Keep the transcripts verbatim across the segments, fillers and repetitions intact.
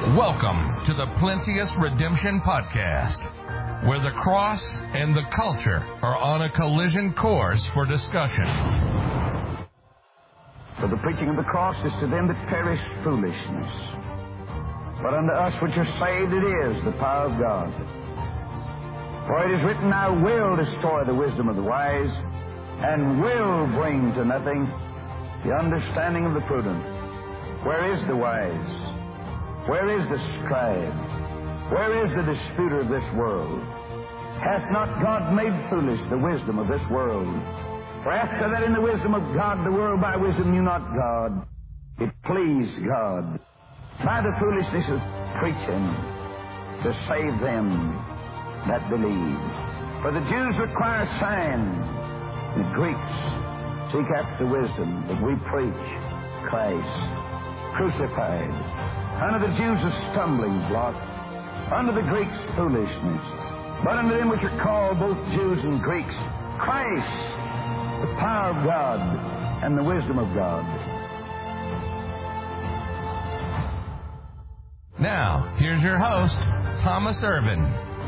Welcome to the Plenteous Redemption Podcast, where the cross and the culture are on a collision course for discussion. For the preaching of the cross is to them that perish foolishness, but unto us which are saved it is the power of God. For it is written, I will destroy the wisdom of the wise, and will bring to nothing the understanding of the prudent. Where is the wise? Where is the scribe? Where is the disputer of this world? Hath not God made foolish the wisdom of this world? For after that in the wisdom of God, the world by wisdom knew not God. It pleased God by the foolishness of preaching to save them that believe. For the Jews require signs, the Greeks seek after wisdom, but we preach Christ crucified. Unto the Jews a stumbling block, unto the Greeks foolishness, but unto them which are called both Jews and Greeks, Christ, the power of God and the wisdom of God. Now, here's your host, Thomas Irvin.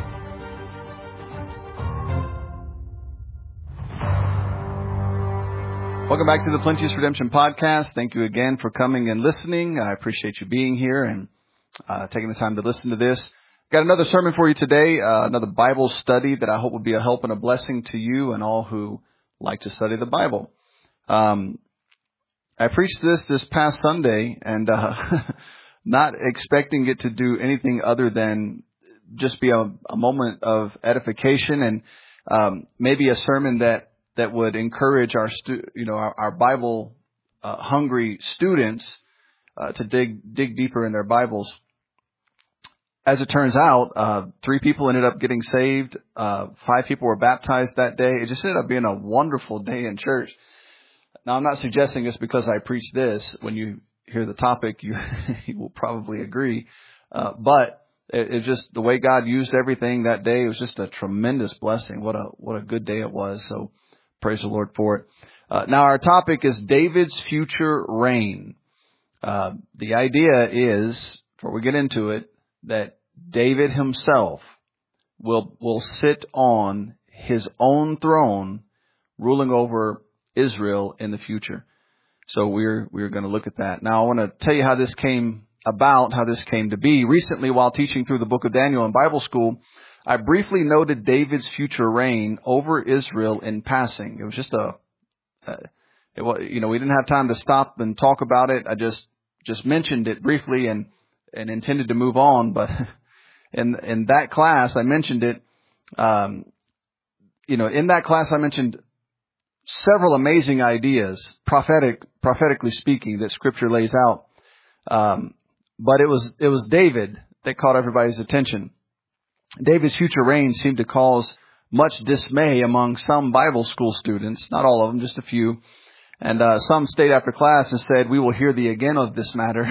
Welcome back to the Plenteous Redemption Podcast. Thank you again for coming and listening. I appreciate you being here and uh, taking the time to listen to this. Got another sermon for you today, uh, another Bible study that I hope will be a help and a blessing to you and all who like to study the Bible. Um, I preached this this past Sunday and uh, not expecting it to do anything other than just be a, a moment of edification and um, maybe a sermon that that would encourage our, stu- you know, our, our Bible uh, hungry students uh, to dig dig deeper in their Bibles. As it turns out, uh, three people ended up getting saved. Uh, five people were baptized that day. It just ended up being a wonderful day in church. Now, I'm not suggesting this because I preach this. When you hear the topic, you, you will probably agree. Uh, but it, it just the way God used everything that day. It was just a tremendous blessing. What a what a good day it was. So. Praise the Lord for it. Uh, now, our topic is David's future reign. Uh, the idea is, before we get into it, that David himself will will sit on his own throne, ruling over Israel in the future. So we're we're going to look at that. Now, I want to tell you how this came about, how this came to be. Recently, while teaching through the book of Daniel in Bible school, I briefly noted David's future reign over Israel in passing. It was just a, uh, it was, you know, we didn't have time to stop and talk about it. I just, just mentioned it briefly and, and intended to move on. But in, in that class, I mentioned it, um, you know, in that class, I mentioned several amazing ideas, prophetic, prophetically speaking, that Scripture lays out. Um, but it was, it was David that caught everybody's attention. David's future reign seemed to cause much dismay among some Bible school students, not all of them, just a few. And uh, some stayed after class and said, "We will hear thee again of this matter."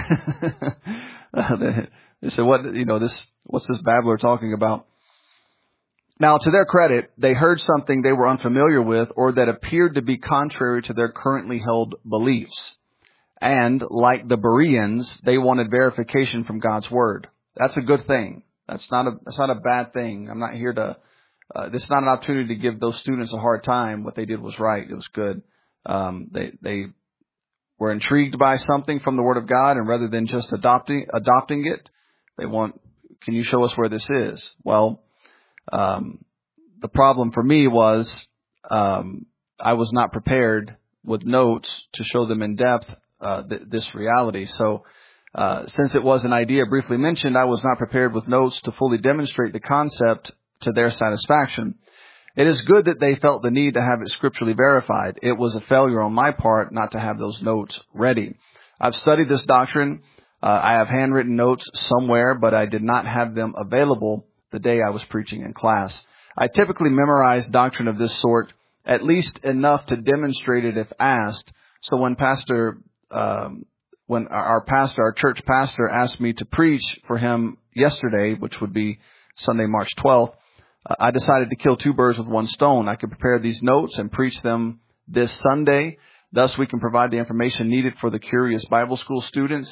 They said, "What, you know, this, what's this babbler talking about?" Now, to their credit, they heard something they were unfamiliar with or that appeared to be contrary to their currently held beliefs. And like the Bereans, they wanted verification from God's Word. That's a good thing. That's not a, that's not a bad thing. I'm not here to, uh, this is not an opportunity to give those students a hard time. What they did was right. It was good. Um, they, they were intrigued by something from the Word of God, and rather than just adopting, adopting it, they want, can you show us where this is? Well, um, the problem for me was, um, I was not prepared with notes to show them in depth, uh, th- this reality. So, Uh, since it was an idea briefly mentioned, I was not prepared with notes to fully demonstrate the concept to their satisfaction. It is good that they felt the need to have it scripturally verified. It was a failure on my part not to have those notes ready. I've studied this doctrine. Uh, I have handwritten notes somewhere, but I did not have them available the day I was preaching in class. I typically memorize doctrine of this sort, at least enough to demonstrate it if asked. So when Pastor... Um, When our pastor, our church pastor, asked me to preach for him yesterday, which would be Sunday, March twelfth, uh, I decided to kill two birds with one stone. I could prepare these notes and preach them this Sunday. Thus, we can provide the information needed for the curious Bible school students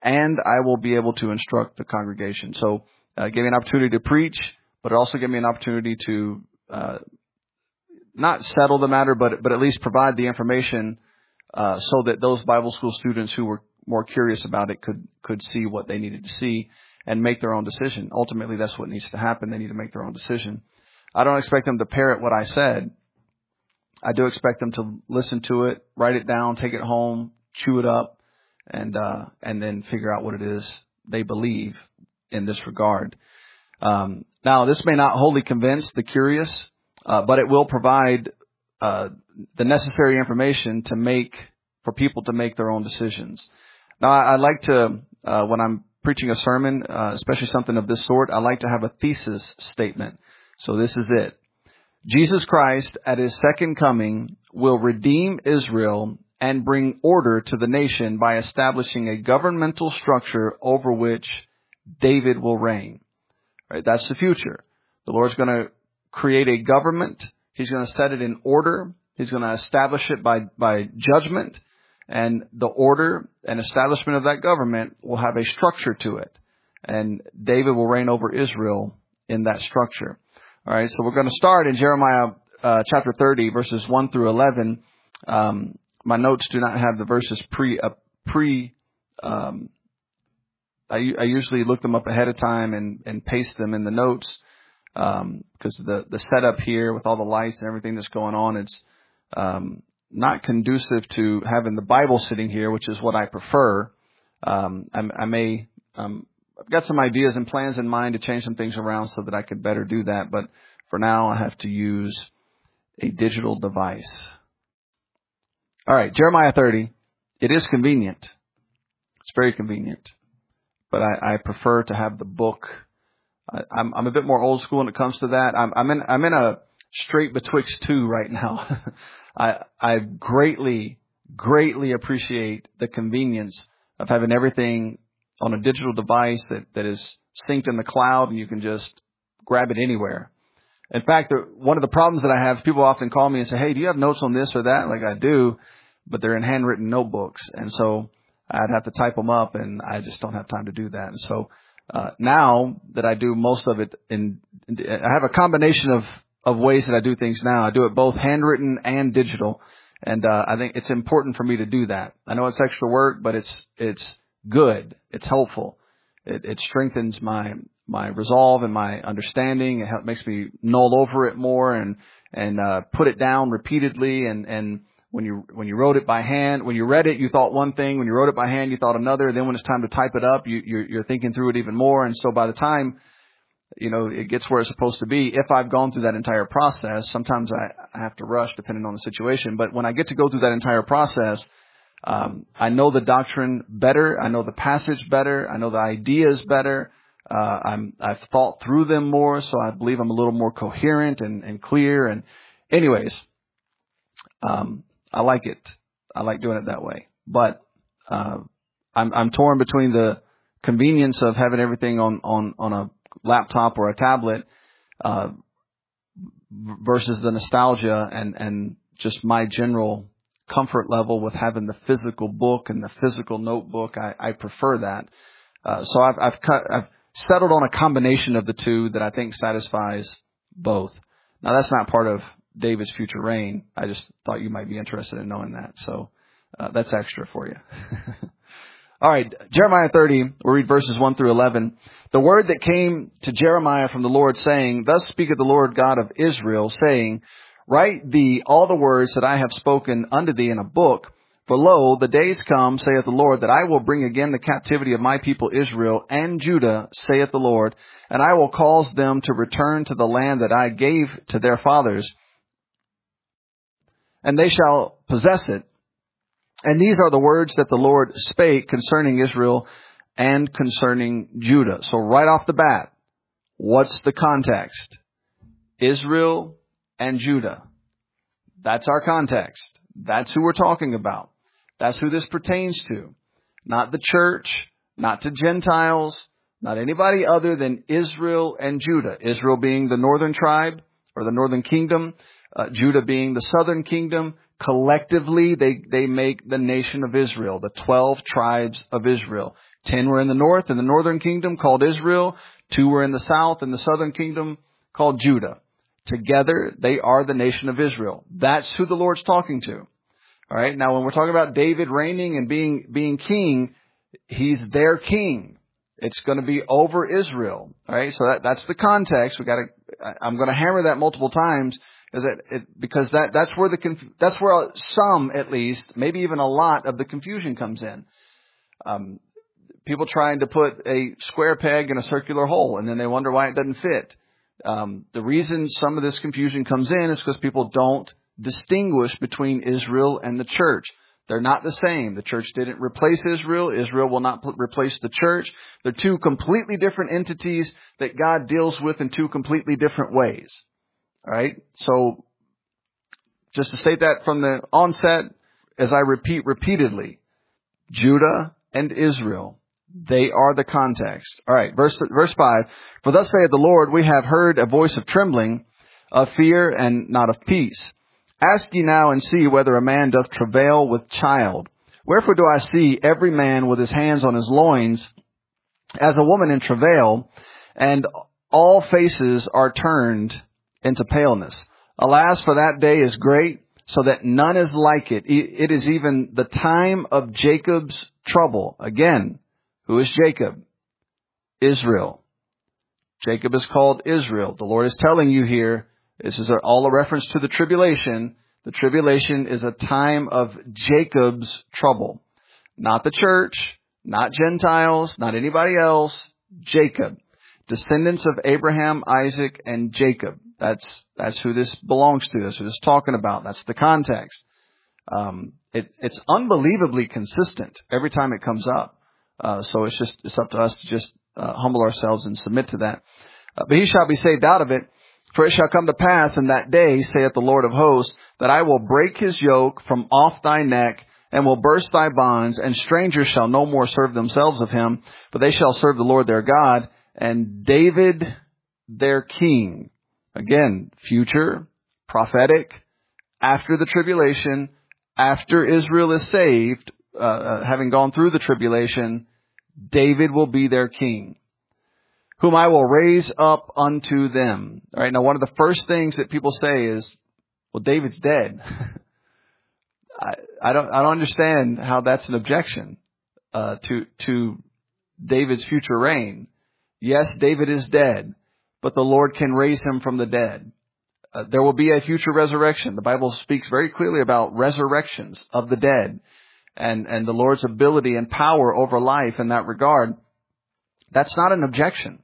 and I will be able to instruct the congregation. So uh, give me an opportunity to preach, but it also give me an opportunity to uh, not settle the matter, but but at least provide the information uh, so that those Bible school students who were more curious about it could could see what they needed to see and make their own decision. Ultimately, that's what needs to happen. They need to make their own decision. I don't expect them to parrot what I said. I do expect them to listen to it, write it down, take it home, chew it up, and uh, and then figure out what it is they believe in this regard. Um, now, this may not wholly convince the curious, uh, but it will provide uh, the necessary information to make for people to make their own decisions. Now, I, I like to uh, when I'm preaching a sermon, uh, especially something of this sort, I like to have a thesis statement. So this is it. Jesus Christ at his second coming will redeem Israel and bring order to the nation by establishing a governmental structure over which David will reign. Right? That's the future. The Lord's going to create a government. He's going to set it in order. He's going to establish it by, by judgment. And the order and establishment of that government will have a structure to it. And David will reign over Israel in that structure. All right, so we're going to start in Jeremiah uh, chapter thirty, verses one through eleven. Um, my notes do not have the verses pre, uh, pre, um, I, I usually look them up ahead of time and, and paste them in the notes, um, because the, the setup here with all the lights and everything that's going on, it's, um, not conducive to having the Bible sitting here, which is what I prefer. Um, I, I may, um, I've got some ideas and plans in mind to change some things around so that I could better do that. But for now, I have to use a digital device. All right, Jeremiah thirty. It is convenient. It's very convenient. But I, I prefer to have the book. I, I'm, I'm a bit more old school when it comes to that. I'm, I'm in, I'm in a straight betwixt two right now. I, I greatly, greatly appreciate the convenience of having everything on a digital device that, that is synced in the cloud, and you can just grab it anywhere. In fact, the, one of the problems that I have, people often call me and say, hey, do you have notes on this or that? Like I do, but they're in handwritten notebooks. And so I'd have to type them up, and I just don't have time to do that. And so uh, now that I do most of it in, in I have a combination of, of ways that I do things now. I do it both handwritten and digital. And uh, I think it's important for me to do that. I know it's extra work, but it's it's good. It's helpful. It, it strengthens my my resolve and my understanding. It help, makes me mull over it more and and uh, put it down repeatedly. And, and when you when you wrote it by hand, when you read it, you thought one thing. When you wrote it by hand, you thought another. Then when it's time to type it up, you, you're, you're thinking through it even more. And so by the time you know it gets where it's supposed to be, if I've gone through that entire process, sometimes I, I have to rush depending on the situation. But when I get to go through that entire process, Um, I know the doctrine better. I know the passage better. I know the ideas better. Uh, I'm, I've thought through them more, so I believe I'm a little more coherent and, and clear. And anyways, um, I like it. I like doing it that way. But uh, I'm, I'm torn between the convenience of having everything on, on, on a laptop or a tablet uh, versus the nostalgia and, and just my general comfort level with having the physical book and the physical notebook. I, I prefer that. Uh, so I've, I've cut, I've settled on a combination of the two that I think satisfies both. Now that's not part of David's future reign. I just thought you might be interested in knowing that. So uh, that's extra for you. All right. Jeremiah thirty, we'll read verses one through eleven. The word that came to Jeremiah from the Lord saying, thus speaketh the Lord God of Israel, saying, write thee all the words that I have spoken unto thee in a book. For lo, the days come, saith the Lord, that I will bring again the captivity of my people Israel and Judah, saith the Lord, and I will cause them to return to the land that I gave to their fathers, and they shall possess it. And these are the words that the Lord spake concerning Israel and concerning Judah. So right off the bat, what's the context? Israel and Judah. That's our context. That's who we're talking about. That's who this pertains to. Not the church, not to Gentiles, not anybody other than Israel and Judah. Israel being the northern tribe or the northern kingdom, uh, Judah being the southern kingdom. Collectively, they, they make the nation of Israel, the twelve tribes of Israel. Ten were in the north, in the northern kingdom, called Israel. Two were in the south, in the southern kingdom, called Judah. Together, they are the nation of Israel. That's who the Lord's talking to. All right. Now, when we're talking about David reigning and being being king, he's their king. It's going to be over Israel. All right. So that, that's the context. We got to. I'm going to hammer that multiple times, is that it, because that that's where the conf, that's where some, at least, maybe even a lot of the confusion comes in. Um, people trying to put a square peg in a circular hole, and then they wonder why it doesn't fit. Um, the reason some of this confusion comes in is because people don't distinguish between Israel and the church. They're not the same. The church didn't replace Israel. Israel will not pl- replace the church. They're two completely different entities that God deals with in two completely different ways. All right. So just to state that from the onset, as I repeat repeatedly, Judah and Israel, they are the context. All right. Verse, verse five. For thus saith the Lord, we have heard a voice of trembling, of fear, and not of peace. Ask ye now and see whether a man doth travail with child. Wherefore do I see every man with his hands on his loins, as a woman in travail, and all faces are turned into paleness. Alas, for that day is great, so that none is like it. It is even the time of Jacob's trouble. Again, who is Jacob? Israel. Jacob is called Israel. The Lord is telling you here, this is all a reference to the tribulation. The tribulation is a time of Jacob's trouble. Not the church, not Gentiles, not anybody else. Jacob. Descendants of Abraham, Isaac, and Jacob. That's that's who this belongs to. That's who this is talking about. That's the context. Um, it, it's unbelievably consistent every time it comes up. Uh, so it's just it's up to us to just uh, humble ourselves and submit to that. Uh, but he shall be saved out of it. For it shall come to pass in that day, saith the Lord of hosts, that I will break his yoke from off thy neck, and will burst thy bonds, and strangers shall no more serve themselves of him, but they shall serve the Lord their God, and David their king. Again, future, prophetic, after the tribulation, after Israel is saved, uh, uh, having gone through the tribulation, David will be their king, whom I will raise up unto them. All right. Now, one of the first things that people say is, well, David's dead. I, I don't, I don't understand how that's an objection, uh, to, to David's future reign. Yes, David is dead, but the Lord can raise him from the dead. Uh, there will be a future resurrection. The Bible speaks very clearly about resurrections of the dead and, and the Lord's ability and power over life in that regard. That's not an objection.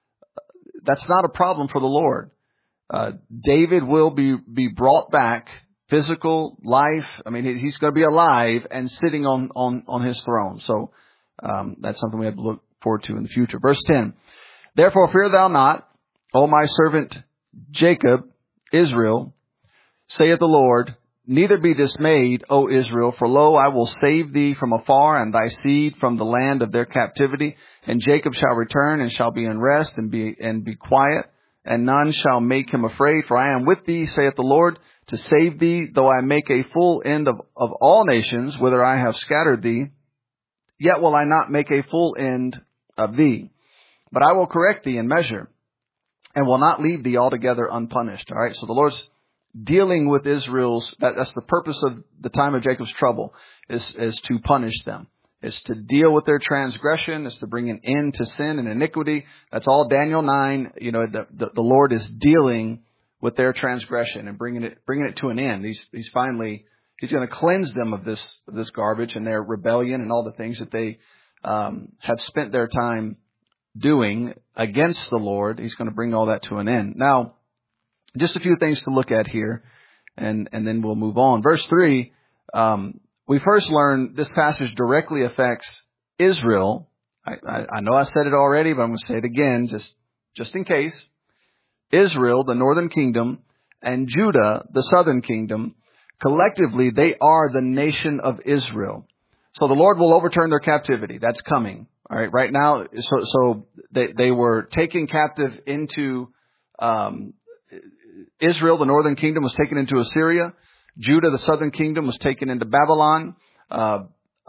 That's not a problem for the Lord. Uh, David will be, be brought back, physical life. I mean, he's going to be alive and sitting on, on, on his throne. So, um, that's something we have to look forward to in the future. Verse ten. Therefore fear thou not, O my servant Jacob, Israel, saith the Lord, neither be dismayed, O Israel, for lo, I will save thee from afar, and thy seed from the land of their captivity. And Jacob shall return, and shall be in rest, and be and be quiet, and none shall make him afraid. For I am with thee, saith the Lord, to save thee, though I make a full end of, of all nations, whither I have scattered thee. Yet will I not make a full end of thee. But I will correct thee in measure, and will not leave thee altogether unpunished. All right, so the Lord's dealing with Israel's, that, that's the purpose of the time of Jacob's trouble, is, is to punish them. It's to deal with their transgression. It's to bring an end to sin and iniquity. That's all Daniel nine. You know, the, the, the Lord is dealing with their transgression and bringing it, bringing it to an end. He's, he's finally, he's going to cleanse them of this, of this garbage and their rebellion and all the things that they, um, have spent their time doing against the Lord. He's going to bring all that to an end. Now, just a few things to look at here, and, and then we'll move on. Verse three, um, we first learn this passage directly affects Israel. I, I, I know I said it already, but I'm going to say it again, just, just in case. Israel, the northern kingdom, and Judah, the southern kingdom, collectively, they are the nation of Israel. So the Lord will overturn their captivity. That's coming. All right. Right now, so, so they, they were taken captive into, um, Israel, the northern kingdom, was taken into Assyria. Judah, the southern kingdom, was taken into Babylon. Uh, uh,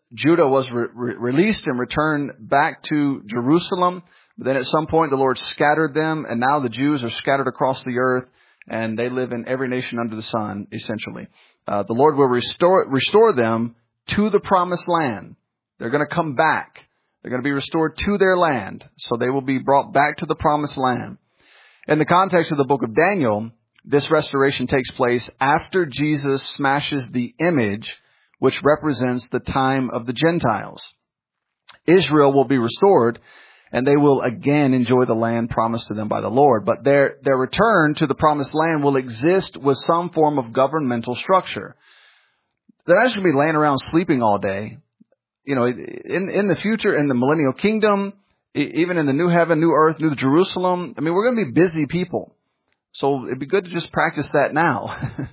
Judah was re- re- released and returned back to Jerusalem. But then at some point, the Lord scattered them, and now the Jews are scattered across the earth, and they live in every nation under the sun, essentially. Uh, the Lord will restore restore them to the promised land. They're going to come back. They're going to be restored to their land, so they will be brought back to the promised land. In the context of the book of Daniel, this restoration takes place after Jesus smashes the image, which represents the time of the Gentiles. Israel will be restored, and they will again enjoy the land promised to them by the Lord. But their, their return to the promised land will exist with some form of governmental structure. They're not just going to be laying around sleeping all day. You know, in, in the future, in the millennial kingdom, even in the new heaven, new earth, new Jerusalem, I mean, we're going to be busy people. So it'd be good to just practice that now.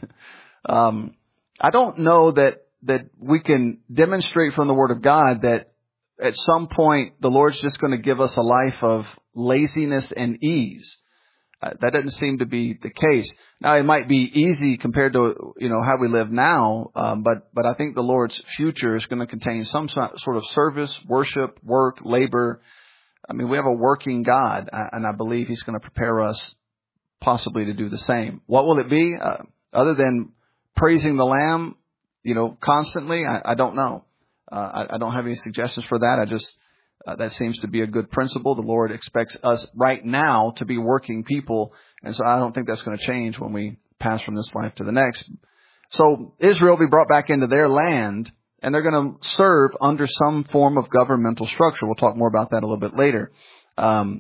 um, I don't know that, that we can demonstrate from the Word of God that at some point the Lord's just going to give us a life of laziness and ease. Uh, that doesn't seem to be the case. Now, it might be easy compared to, you know, how we live now, um, but, but I think the Lord's future is going to contain some sort of service, worship, work, labor. I mean, we have a working God, and I believe He's going to prepare us possibly to do the same. What will it be? Uh, other than praising the Lamb, you know, constantly? I, I don't know. Uh, I, I don't have any suggestions for that. I just, uh, that seems to be a good principle. The Lord expects us right now to be working people. And so I don't think that's going to change when we pass from this life to the next. So Israel will be brought back into their land, and they're going to serve under some form of governmental structure. We'll talk more about that a little bit later. Um,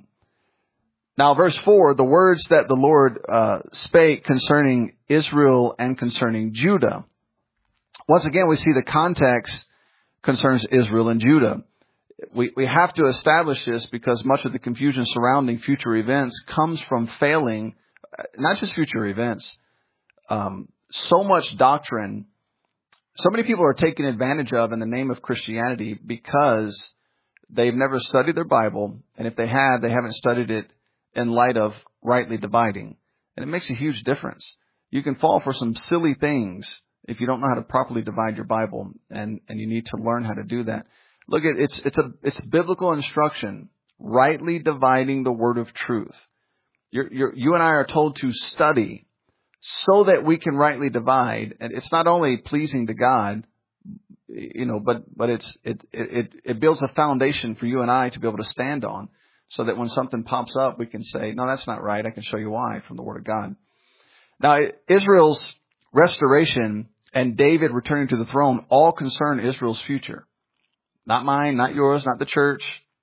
now, verse four, the words that the Lord uh, spake concerning Israel and concerning Judah. Once again, we see the context concerns Israel and Judah. We, we have to establish this because much of the confusion surrounding future events comes from failing, not just future events, um, so much doctrine. So many people are taken advantage of in the name of Christianity because they've never studied their Bible, and if they have, they haven't studied it in light of rightly dividing. And it makes a huge difference. You can fall for some silly things if you don't know how to properly divide your Bible, and, and you need to learn how to do that. Look, at it's it's a it's biblical instruction, rightly dividing the word of truth. You're, you're, you and I are told to study so that we can rightly divide, and it's not only pleasing to God, you know, but but it's it it it builds a foundation for you and I to be able to stand on, so that when something pops up, we can say, no, that's not right. I can show you why from the Word of God. Now, Israel's restoration and David returning to the throne all concern Israel's future. Not mine, not yours, not the church,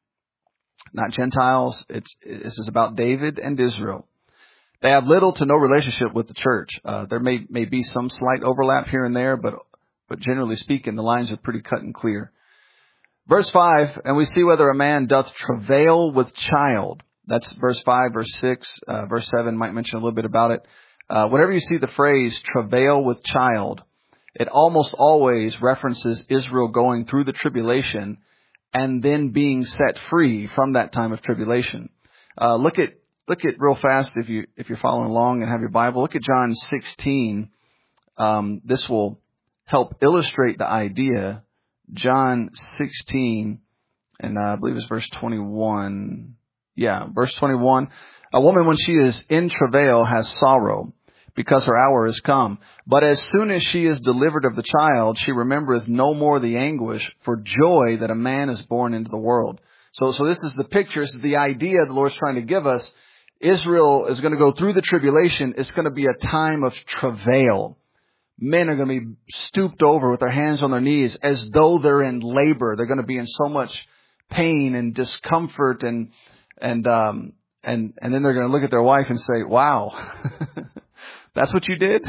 not Gentiles. It's this is about David and Israel. They have little to no relationship with the church. Uh, there may may be some slight overlap here and there, but but generally speaking, the lines are pretty cut and clear. Verse five, and we see whether a man doth travail with child. That's verse five, verse six, uh, verse seven might mention a little bit about it. Uh, whenever you see the phrase travail with child, it almost always references Israel going through the tribulation and then being set free from that time of tribulation. Uh, look at look at real fast if you if you're following along and have your Bible. Look at John sixteen. Um, this will help illustrate the idea. John sixteen, and uh, I believe it's verse twenty-one. Yeah, verse twenty-one. A woman, when she is in travail, has sorrow, because her hour is come. But as soon as she is delivered of the child, she remembereth no more the anguish for joy that a man is born into the world. So, so this is the picture. This is the idea the Lord's trying to give us. Israel is going to go through the tribulation. It's going to be a time of travail. Men are going to be stooped over with their hands on their knees as though they're in labor. They're going to be in so much pain and discomfort, and and um and and then they're going to look at their wife and say, "Wow, that's what you did."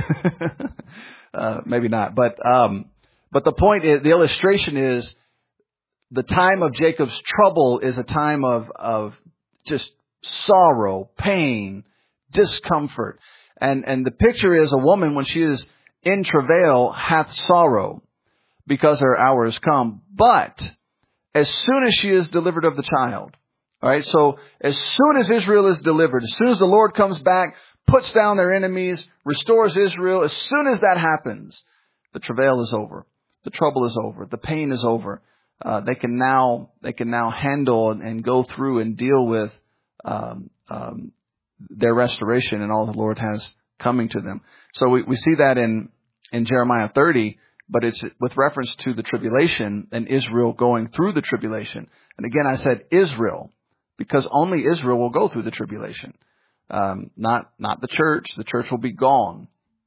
uh, maybe not, but um, but the point is, the illustration is, the time of Jacob's trouble is a time of of just sorrow, pain, discomfort, and and the picture is a woman when she is in travail hath sorrow, because her hour is come. But as soon as she is delivered of the child, all right. So as soon as Israel is delivered, as soon as the Lord comes back, puts down their enemies, restores Israel, as soon as that happens, the travail is over, the trouble is over, the pain is over. uh, they can now they can now handle and, and go through and deal with um, um, their restoration and all the Lord has coming to them. So we, we see that in in Jeremiah thirty, but it's with reference to the tribulation and Israel going through the tribulation. And again, I said Israel because only Israel will go through the tribulation, um, not not the church. The church will be gone.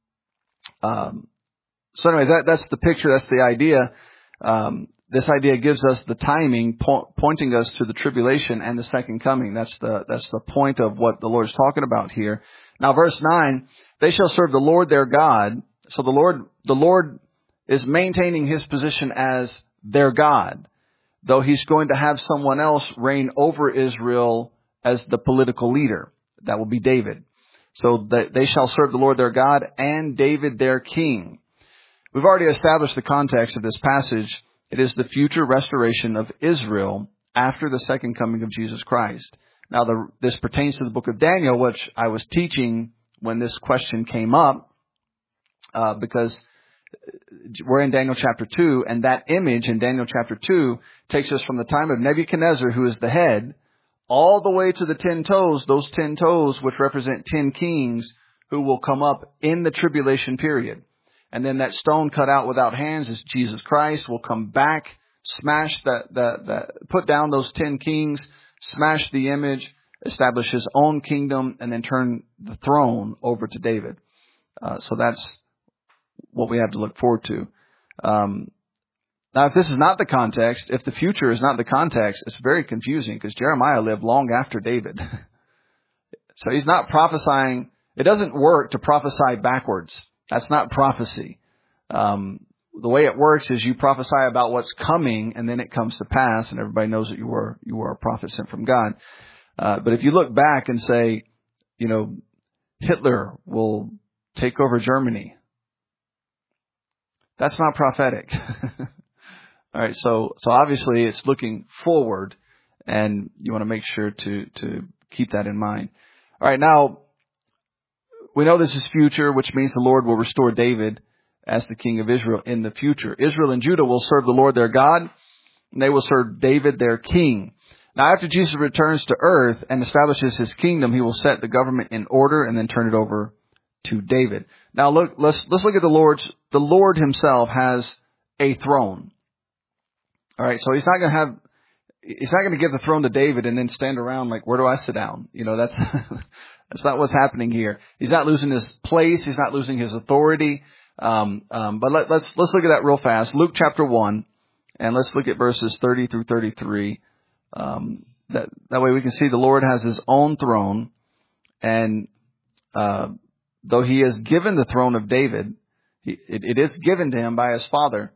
Um, so, anyways, that, that's the picture. That's the idea. Um, this idea gives us the timing, po- pointing us to the tribulation and the second coming. That's the that's the point of what the Lord is talking about here. Now, verse nine: they shall serve the Lord their God. So the Lord, the Lord is maintaining His position as their God, though He's going to have someone else reign over Israel as the political leader. That will be David. So that they shall serve the Lord their God and David their king. We've already established the context of this passage. It is the future restoration of Israel after the second coming of Jesus Christ. Now, the, this pertains to the book of Daniel, which I was teaching when this question came up, uh, because we're in Daniel chapter two, and that image in Daniel chapter two takes us from the time of Nebuchadnezzar, who is the head, all the way to the ten toes, those ten toes which represent ten kings who will come up in the tribulation period. And then that stone cut out without hands is Jesus Christ, will come back, smash that, that, that, put down those ten kings, smash the image, establish His own kingdom, and then turn the throne over to David. Uh, so that's what we have to look forward to. Um, now, if this is not the context, if the future is not the context, it's very confusing because Jeremiah lived long after David. So he's not prophesying. It doesn't work to prophesy backwards. That's not prophecy. Um, the way it works is you prophesy about what's coming, and then it comes to pass, and everybody knows that you were you were a prophet sent from God. Uh, but if you look back and say, you know, Hitler will take over Germany, that's not prophetic. All right, so so obviously it's looking forward, and you want to make sure to to keep that in mind. All right, now we know this is future, which means the Lord will restore David as the king of Israel in the future. Israel and Judah will serve the Lord their God, and they will serve David their king. Now, after Jesus returns to earth and establishes His kingdom, He will set the government in order and then turn it over to David. Now, look, let's let's look at the Lord's. The Lord Himself has a throne. All right, so He's not going to have. He's not going to give the throne to David and then stand around like, where do I sit down? You know, that's that's not what's happening here. He's not losing His place. He's not losing His authority. Um, um, but let, let's let's look at that real fast. Luke chapter one, and let's look at verses thirty through thirty-three. Um, that that way we can see the Lord has His own throne, and uh, though He has given the throne of David, he, it, it is given to Him by His Father.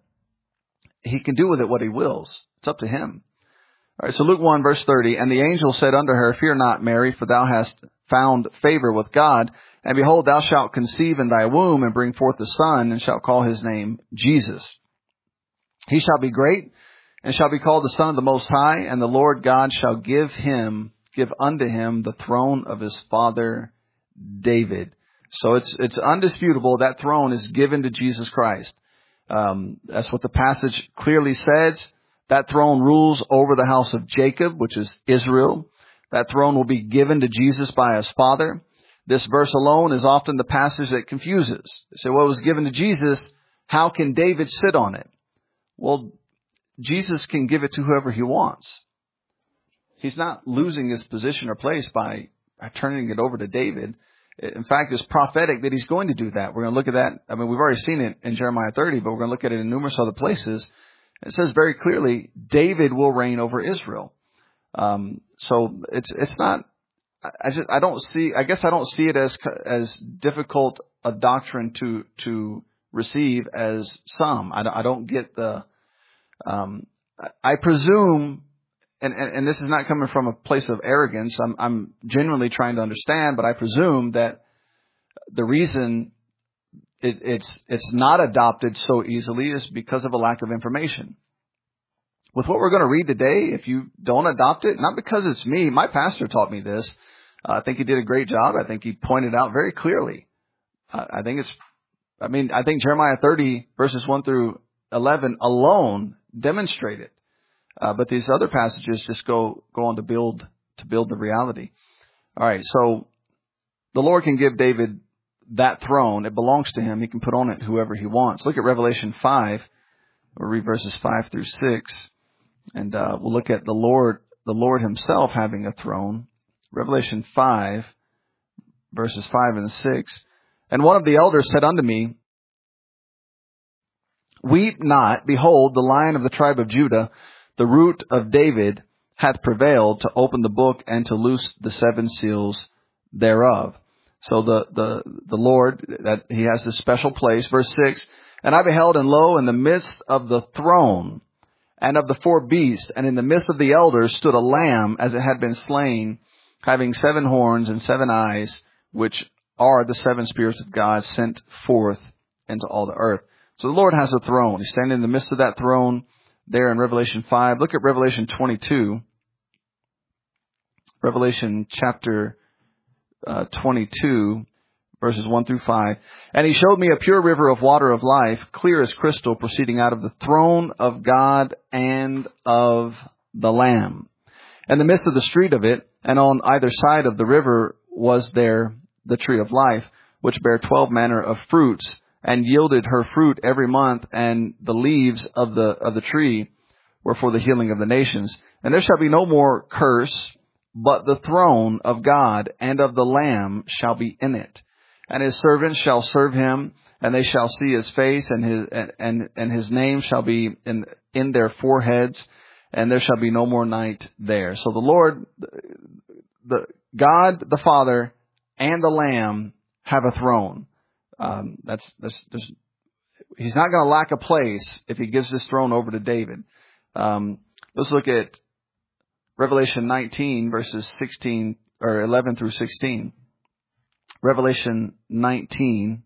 He can do with it what He wills. It's up to Him. All right, so Luke one, verse thirty, and the angel said unto her, Fear not, Mary, for thou hast found favor with God. And behold, thou shalt conceive in thy womb and bring forth a son, and shalt call his name Jesus. He shall be great, and shall be called the Son of the Most High, and the Lord God shall give him, give unto him the throne of his father David. So it's it's undisputable that throne is given to Jesus Christ. Um, that's what the passage clearly says. That throne rules over the house of Jacob, which is Israel. That throne will be given to Jesus by His Father. This verse alone is often the passage that confuses. They say, well, it was given to Jesus. How can David sit on it? Well, Jesus can give it to whoever He wants. He's not losing His position or place by turning it over to David. In fact, it's prophetic that He's going to do that. We're going to look at that. I mean, we've already seen it in Jeremiah thirty, but we're going to look at it in numerous other places. It says very clearly, David will reign over Israel. Um, so it's it's not. I just I don't see. I guess I don't see it as as difficult a doctrine to to receive as some. I, I don't get the. Um, I presume, and, and and this is not coming from a place of arrogance. I'm I'm genuinely trying to understand, but I presume that the reason it, it's it's not adopted so easily is because of a lack of information. With what we're going to read today, if you don't adopt it, not because it's me, my pastor taught me this. Uh, I think he did a great job. I think he pointed out very clearly. Uh, I think it's, I mean, I think Jeremiah thirty verses one through eleven alone demonstrate it. Uh, but these other passages just go, go on to build, to build the reality. All right. So the Lord can give David that throne. It belongs to him. He can put on it whoever he wants. Look at Revelation five. We'll read verses five through six. And, uh, we'll look at the Lord, the Lord himself having a throne. Revelation five, verses five and six. And one of the elders said unto me, Weep not, behold, the Lion of the tribe of Judah, the root of David, hath prevailed to open the book and to loose the seven seals thereof. So the, the, the Lord, that he has this special place. Verse six, And I beheld, and lo, in the midst of the throne and of the four beasts, and in the midst of the elders stood a lamb as it had been slain, having seven horns and seven eyes, which are the seven spirits of God sent forth into all the earth. So the Lord has a throne. He's standing in the midst of that throne there in Revelation five. Look at Revelation twenty-two. Revelation chapter uh, twenty-two, verses one through five. And he showed me a pure river of water of life, clear as crystal, proceeding out of the throne of God and of the Lamb. In the midst of the street of it, and on either side of the river, was there the tree of life, which bare twelve manner of fruits, and yielded her fruit every month, and the leaves of the of the tree were for the healing of the nations. And there shall be no more curse, but the throne of God and of the Lamb shall be in it. And his servants shall serve him, and they shall see his face, and his and and, and his name shall be in in their foreheads, and there shall be no more night there. So the Lord, the God, the Father, and the Lamb have a throne. Um, that's, that's, there's, he's not going to lack a place if he gives this throne over to David. Um, let's look at Revelation nineteen, verses sixteen or eleven through sixteen. Revelation nineteen,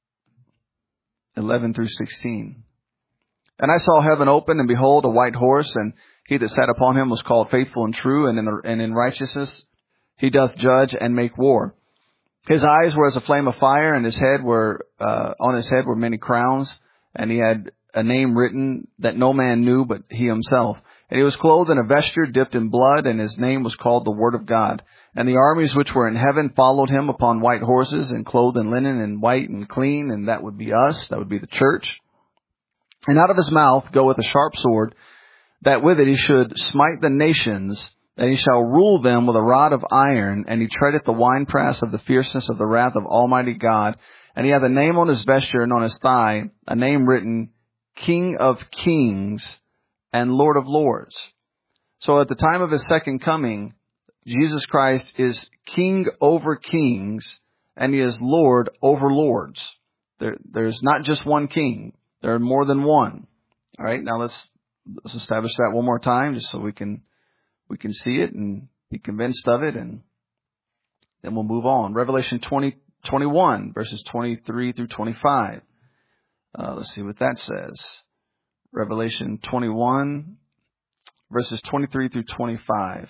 eleven through sixteen. And I saw heaven open, and behold, a white horse, and he that sat upon him was called Faithful and True, and in the, and in righteousness he doth judge and make war. His eyes were as a flame of fire, and his head were, uh, on his head were many crowns, and he had a name written that no man knew but he himself. And he was clothed in a vesture dipped in blood, and his name was called the Word of God. And the armies which were in heaven followed him upon white horses, and clothed in linen and white and clean, and that would be us, that would be the church. And out of his mouth goeth a sharp sword, that with it he should smite the nations, and he shall rule them with a rod of iron, and he treadeth the winepress of the fierceness of the wrath of Almighty God. And he hath a name on his vesture and on his thigh, a name written, King of Kings and Lord of Lords. So at the time of his second coming, Jesus Christ is King over kings, and he is Lord over lords. There, there's not just one king. There are more than one. All right, now let's let's establish that one more time, just so we can we can see it and be convinced of it, and then we'll move on. Revelation twenty, twenty-one, verses twenty-three through twenty-five. Uh, let's see what that says. Revelation twenty-one, verses twenty-three through twenty-five.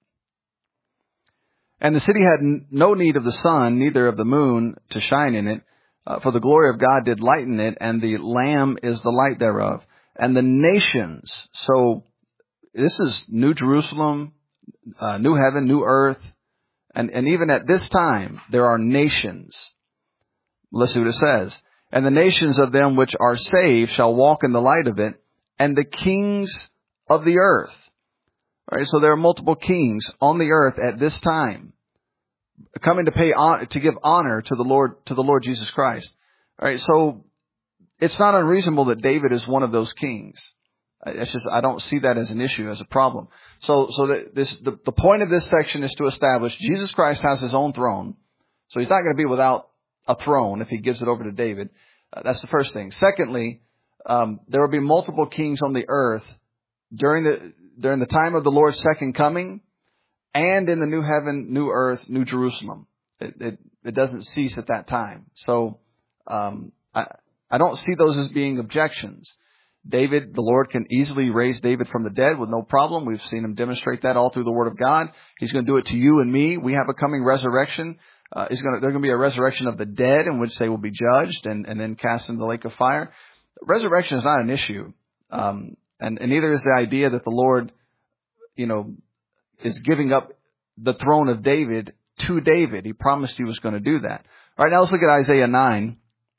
And the city had no need of the sun, neither of the moon to shine in it, uh, for the glory of God did lighten it, and the Lamb is the light thereof. And the nations, so this is New Jerusalem, uh, new heaven, new earth, and, and even at this time, there are nations. Let's see what it says. And the nations of them which are saved shall walk in the light of it, and the kings of the earth. All right, so there are multiple kings on the earth at this time, coming to pay on, to give honor to the Lord, to the Lord Jesus Christ. All right, so it's not unreasonable that David is one of those kings. It's just, I don't see that as an issue, as a problem. So, so that this, the, the point of this section is to establish Jesus Christ has his own throne. So he's not going to be without a throne if he gives it over to David. Uh, that's the first thing. Secondly, um, there will be multiple kings on the earth during the, during the time of the Lord's second coming, and in the new heaven, new earth, new Jerusalem. It, it, it doesn't cease at that time. So, um, I, I don't see those as being objections. David, the Lord can easily raise David from the dead with no problem. We've seen him demonstrate that all through the Word of God. He's going to do it to you and me. We have a coming resurrection. Uh, he's going to, there's going to be a resurrection of the dead in which they will be judged and, and then cast into the lake of fire. Resurrection is not an issue. Um, And, and neither is the idea that the Lord, you know, is giving up the throne of David to David. He promised he was going to do that. All right, now let's look at Isaiah nine.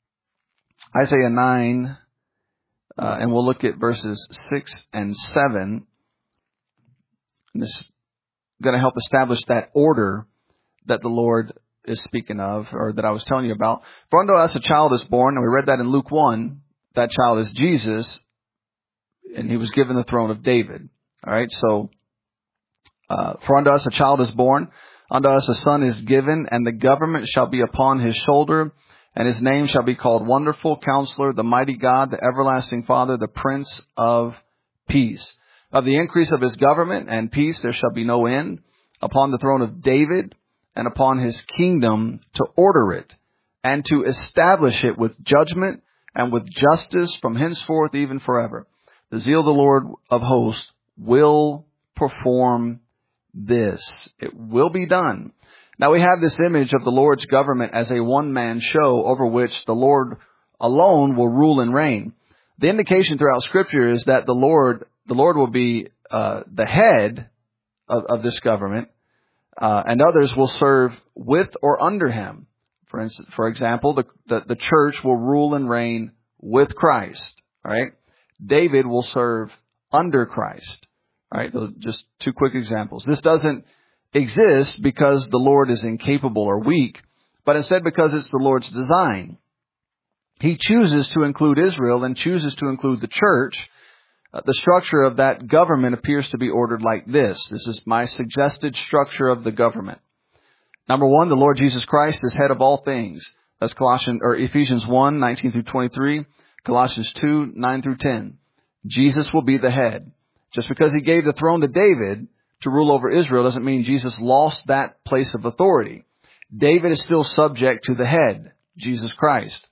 Isaiah nine, uh, and we'll look at verses six and seven. And this is going to help establish that order that the Lord is speaking of, or that I was telling you about. For unto us a child is born, and we read that in Luke one. That child is Jesus, and he was given the throne of David. All right, so uh, for unto us a child is born, unto us a son is given, and the government shall be upon his shoulder, and his name shall be called Wonderful Counselor, the Mighty God, the Everlasting Father, the Prince of Peace. Of the increase of his government and peace there shall be no end, upon the throne of David and upon his kingdom, to order it and to establish it with judgment and with justice from henceforth even forever. The zeal of the Lord of hosts will perform this. It will be done. Now we have this image of the Lord's government as a one-man show over which the Lord alone will rule and reign. The indication throughout Scripture is that the Lord, the Lord will be uh, the head of, of this government, uh, and others will serve with or under him. For instance, for example, the, the the church will rule and reign with Christ. All right, David will serve under Christ. All right, just two quick examples. This doesn't exist because the Lord is incapable or weak, but instead because it's the Lord's design. He chooses to include Israel and chooses to include the church. Uh, the structure of that government appears to be ordered like this. This is my suggested structure of the government. Number one, the Lord Jesus Christ is head of all things. That's Colossians or Ephesians one, nineteen through twenty-three, Colossians two, nine through ten. Jesus will be the head. Just because he gave the throne to David to rule over Israel doesn't mean Jesus lost that place of authority. David is still subject to the head, Jesus Christ.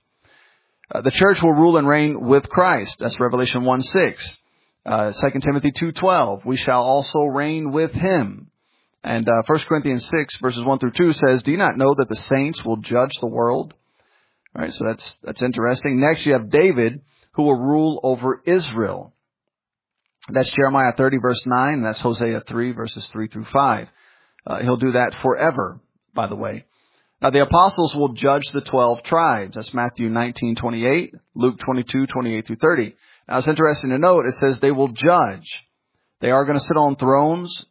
Uh, the church will rule and reign with Christ. That's Revelation one six. Uh, Second Timothy two twelve. We shall also reign with him. And uh, First Corinthians six verses one through two says, do you not know that the saints will judge the world? All right, so that's that's interesting. Next, you have David, who will rule over Israel. That's Jeremiah thirty verse nine. And that's Hosea three verses three through five. Uh, he'll do that forever, by the way. Now, the apostles will judge the twelve tribes. That's Matthew nineteen twenty-eight, Luke twenty-two twenty-eight through thirty. Now, it's interesting to note, it says they will judge. They are going to sit on thrones,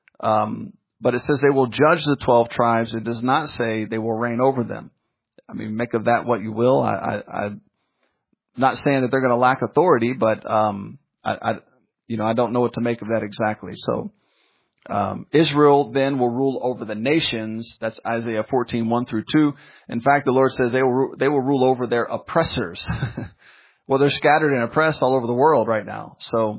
um, but it says they will judge the twelve tribes. It does not say they will reign over them. I mean, make of that what you will. I, I, I'm not saying that they're going to lack authority, but um, I, I, you know, I don't know what to make of that exactly. So, Um, Israel then will rule over the nations. That's Isaiah fourteen, one through two. In fact, the Lord says they will, they will rule over their oppressors. Well, they're scattered and oppressed all over the world right now. So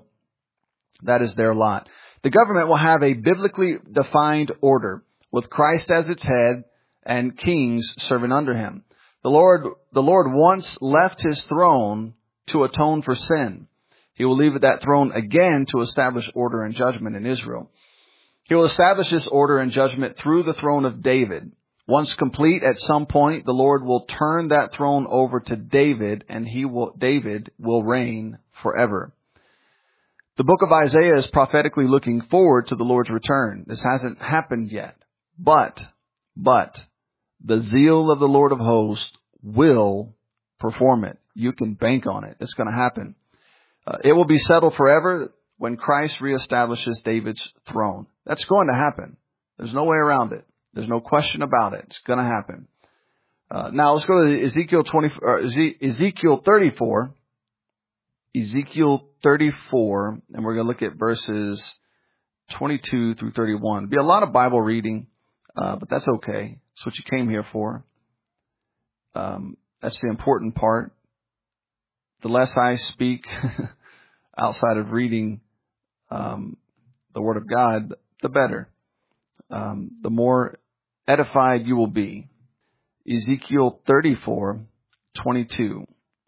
that is their lot. The government will have a biblically defined order with Christ as its head and kings serving under him. The Lord, the Lord once left his throne to atone for sin. He will leave that throne again to establish order and judgment in Israel. He will establish this order and judgment through the throne of David. Once complete, at some point, the Lord will turn that throne over to David, and he will, David will reign forever. The book of Isaiah is prophetically looking forward to the Lord's return. This hasn't happened yet. But, but, the zeal of the Lord of hosts will perform it. You can bank on it. It's going to happen. Uh, it will be settled forever when Christ reestablishes David's throne. That's going to happen. There's no way around it. There's no question about it. It's going to happen. Uh, now let's go to Ezekiel twenty, or Ezekiel thirty-four. Ezekiel thirty-four, and we're going to look at verses twenty-two through thirty-one. It'll be a lot of Bible reading, uh, but that's okay. That's what you came here for. Um, that's the important part. The less I speak outside of reading um, the Word of God, the better. Um, the more edified you will be. Ezekiel thirty-four, twenty-two.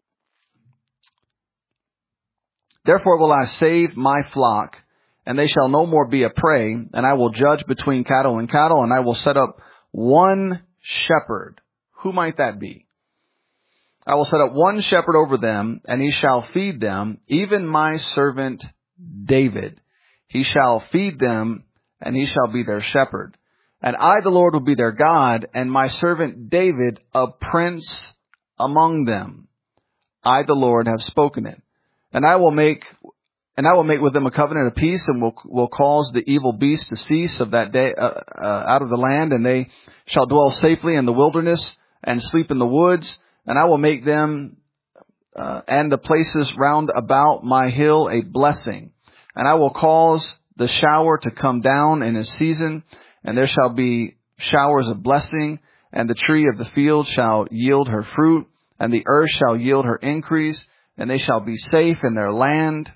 Therefore will I save my flock, and they shall no more be a prey, and I will judge between cattle and cattle, and I will set up one shepherd. Who might that be? I will set up one shepherd over them, and he shall feed them, even my servant David. He shall feed them, and he shall be their shepherd. And I, the Lord, will be their God, and my servant David a prince among them. I, the Lord, have spoken it. And I will make, and I will make with them a covenant of peace, and will will cause the evil beast to cease of that day uh, uh, out of the land, and they shall dwell safely in the wilderness and sleep in the woods. And I will make them uh, and the places round about my hill a blessing. And I will cause the shower to come down in its season, and there shall be showers of blessing, and the tree of the field shall yield her fruit, and the earth shall yield her increase, and they shall be safe in their land.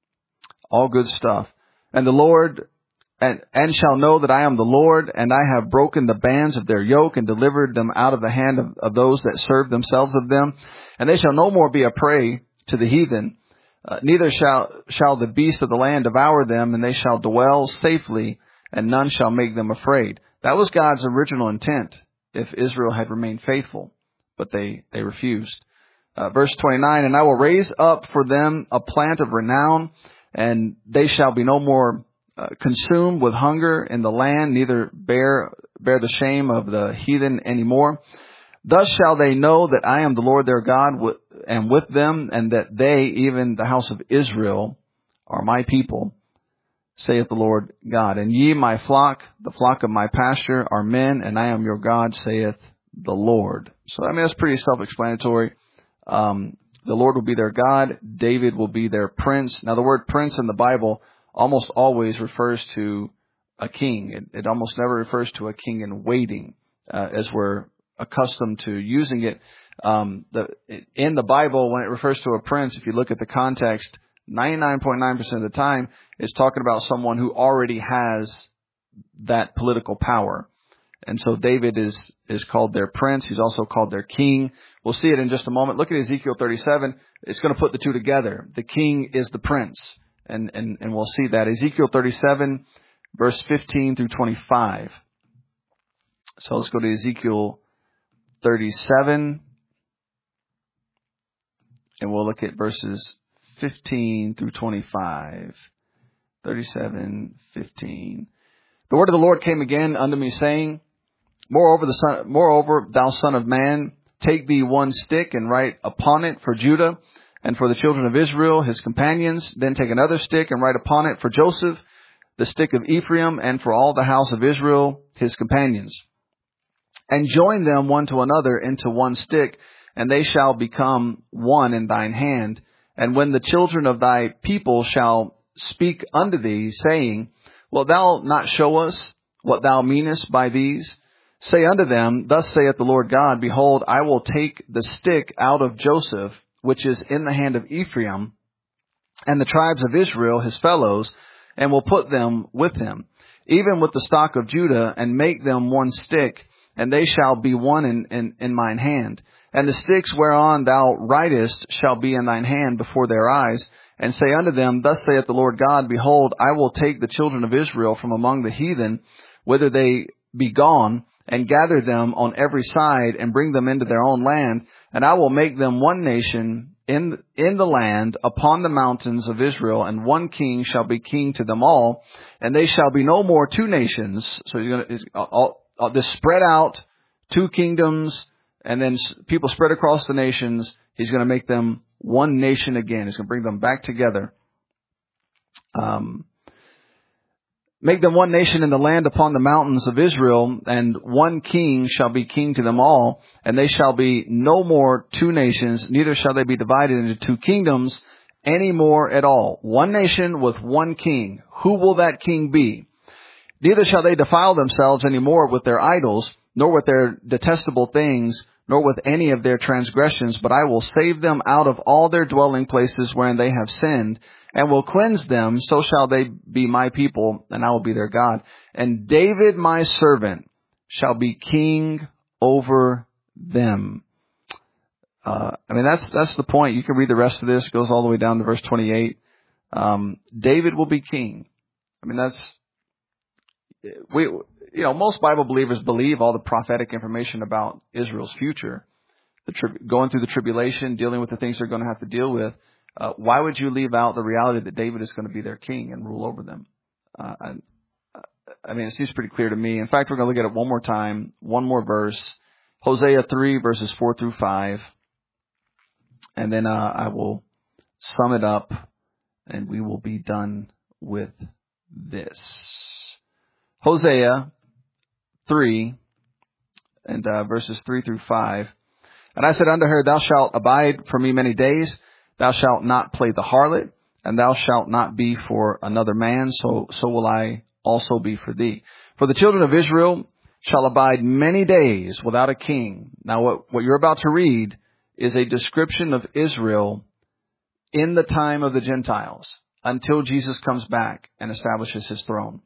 All good stuff. And the Lord, and, and shall know that I am the Lord, and I have broken the bands of their yoke, and delivered them out of the hand of, of those that serve themselves of them. And they shall no more be a prey to the heathen. Uh, neither shall shall the beasts of the land devour them, and they shall dwell safely, and none shall make them afraid. That was God's original intent if Israel had remained faithful, but they, they refused. Uh, verse twenty-nine, and I will raise up for them a plant of renown, and they shall be no more uh, consumed with hunger in the land, neither bear bear the shame of the heathen anymore. Thus shall they know that I am the Lord their God, and with them, and that they, even the house of Israel, are my people, saith the Lord God. And ye, my flock, the flock of my pasture, are men, and I am your God, saith the Lord. So, I mean, that's pretty self-explanatory. Um, the Lord will be their God. David will be their prince. Now, the word prince in the Bible almost always refers to a king. It, it almost never refers to a king in waiting, uh, as we're accustomed to using it. Um, the, in the Bible, when it refers to a prince, if you look at the context, ninety-nine point nine percent of the time, it's talking about someone who already has that political power. And so David is, is called their prince. He's also called their king. We'll see it in just a moment. Look at Ezekiel thirty-seven. It's going to put the two together. The king is the prince. And, and, and we'll see that. Ezekiel thirty-seven, verse fifteen through twenty-five. So let's go to Ezekiel thirty-seven. And we'll look at verses fifteen through twenty-five. thirty-seven, fifteen. The word of the Lord came again unto me, saying, Moreover, the son, moreover, thou son of man, take thee one stick and write upon it for Judah and for the children of Israel, his companions. Then take another stick and write upon it for Joseph, the stick of Ephraim, and for all the house of Israel, his companions. And join them one to another into one stick, and they shall become one in thine hand. And when the children of thy people shall speak unto thee, saying, Wilt thou not show us what thou meanest by these? Say unto them, Thus saith the Lord God, Behold, I will take the stick out of Joseph, which is in the hand of Ephraim, and the tribes of Israel, his fellows, and will put them with him, even with the stock of Judah, and make them one stick, and they shall be one in, in, in mine hand. And the sticks whereon thou writest shall be in thine hand before their eyes. And say unto them, Thus saith the Lord God, Behold, I will take the children of Israel from among the heathen, whither they be gone, and gather them on every side, and bring them into their own land. And I will make them one nation in in the land upon the mountains of Israel, and one king shall be king to them all. And they shall be no more two nations. So you're going to all, all this spread out, two kingdoms, and then people spread across the nations. He's going to make them one nation again. He's going to bring them back together. Um, make them one nation in the land upon the mountains of Israel, and one king shall be king to them all. And they shall be no more two nations, neither shall they be divided into two kingdoms any more at all. One nation with one king. Who will that king be? Neither shall they defile themselves any more with their idols, nor with their detestable things, nor with any of their transgressions, but I will save them out of all their dwelling places wherein they have sinned, and will cleanse them, so shall they be my people, and I will be their God. And David my servant shall be king over them. Uh, I mean, that's that's the point. You can read the rest of this. It goes all the way down to verse twenty-eight. Um, David will be king. I mean, that's... we. You know, most Bible believers believe all the prophetic information about Israel's future, the tri- going through the tribulation, dealing with the things they're going to have to deal with. uh, why would you leave out the reality that David is going to be their king and rule over them? Uh, and, I mean, it seems pretty clear to me. In fact, we're going to look at it one more time, one more verse, Hosea three, verses four through five. And then uh, I will sum it up, and we will be done with this. Hosea three, and uh, verses three through five. And I said unto her, thou shalt abide for me many days. Thou shalt not play the harlot, and thou shalt not be for another man. So, so will I also be for thee. For the children of Israel shall abide many days without a king. Now, what, what you're about to read is a description of Israel in the time of the Gentiles until Jesus comes back and establishes his throne.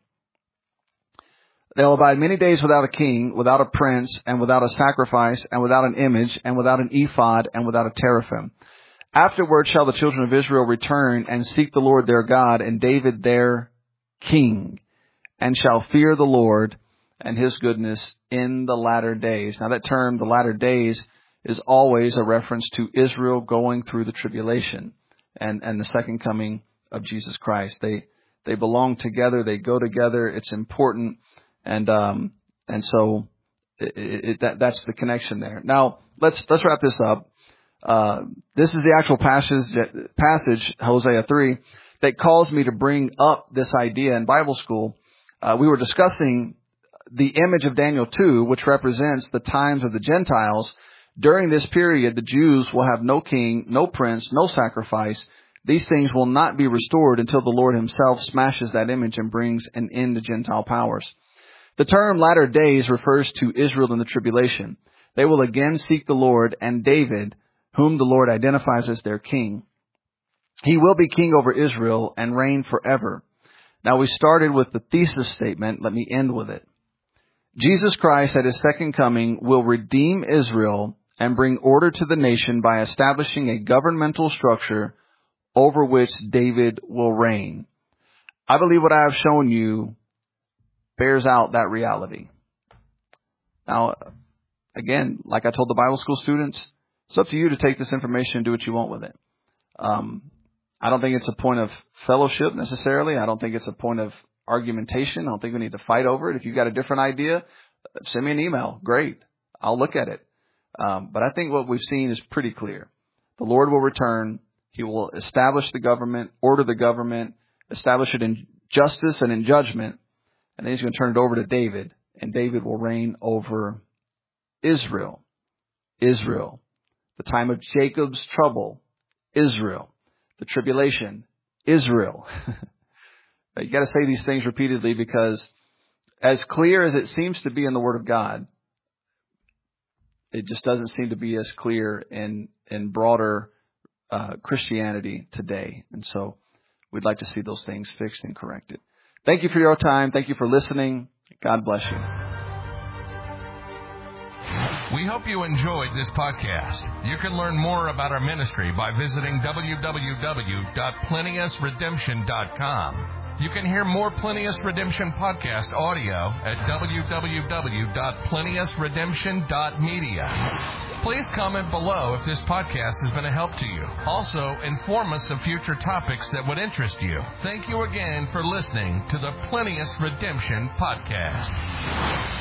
They'll abide many days without a king, without a prince, and without a sacrifice, and without an image, and without an ephod, and without a teraphim. Afterward shall the children of Israel return and seek the Lord their God, and David their king, and shall fear the Lord and his goodness in the latter days. Now that term, the latter days, is always a reference to Israel going through the tribulation and, and the second coming of Jesus Christ. They, they belong together. They go together. It's important. And, um, and so it, it, that, that's the connection there. Now let's, let's wrap this up. Uh, this is the actual passage, passage, Hosea three, that caused me to bring up this idea in Bible school. Uh, we were discussing the image of Daniel two, which represents the times of the Gentiles. During this period, the Jews will have no king, no prince, no sacrifice. These things will not be restored until the Lord himself smashes that image and brings an end to Gentile powers. The term latter days refers to Israel in the tribulation. They will again seek the Lord and David, whom the Lord identifies as their king. He will be king over Israel and reign forever. Now, we started with the thesis statement. Let me end with it. Jesus Christ at his second coming will redeem Israel and bring order to the nation by establishing a governmental structure over which David will reign. I believe what I have shown you bears out that reality. Now, again, like I told the Bible school students, it's up to you to take this information and do what you want with it. Um, I don't think it's a point of fellowship necessarily. I don't think it's a point of argumentation. I don't think we need to fight over it. If you've got a different idea, send me an email. Great. I'll look at it. Um, but I think what we've seen is pretty clear. The Lord will return. He will establish the government, order the government, establish it in justice and in judgment. And then he's going to turn it over to David. And David will reign over Israel. Israel. The time of Jacob's trouble. Israel. The tribulation. Israel. You got to say these things repeatedly, because as clear as it seems to be in the Word of God, it just doesn't seem to be as clear in, in broader uh, Christianity today. And so we'd like to see those things fixed and corrected. Thank you for your time. Thank you for listening. God bless you. We hope you enjoyed this podcast. You can learn more about our ministry by visiting w w w dot plenteous redemption dot com. You can hear more Plenteous Redemption podcast audio at w w w dot plenteous redemption dot media. Please comment below if this podcast has been a help to you. Also, inform us of future topics that would interest you. Thank you again for listening to the Plenteous Redemption podcast.